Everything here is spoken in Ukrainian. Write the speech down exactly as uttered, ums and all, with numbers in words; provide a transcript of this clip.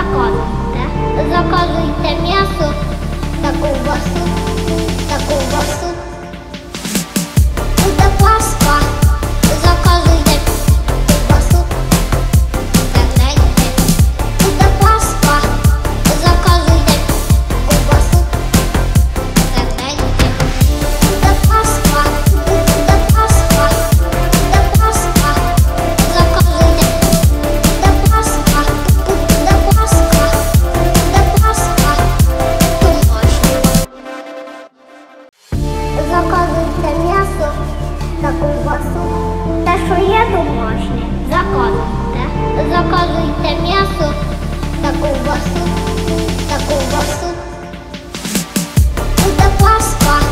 заказуйте. Заказуйте м'ясо та ковбасу, та ковбасу. Буде Пасха, заказуйте ковбасу, загляньте. Буде Пасха, заказуйте ковбасу, загляньте. Буде Пасха, буде Пасха, буде Пасха, заказуйте. Буде Пасха, буде Пасха, буде Пасха, домашня. Заказуйте м'ясо та ковбасу. Те, що є домашнє, заказуйте. Заказуйте м'ясо та ковбасу, та ковбасу. Буде Пасха.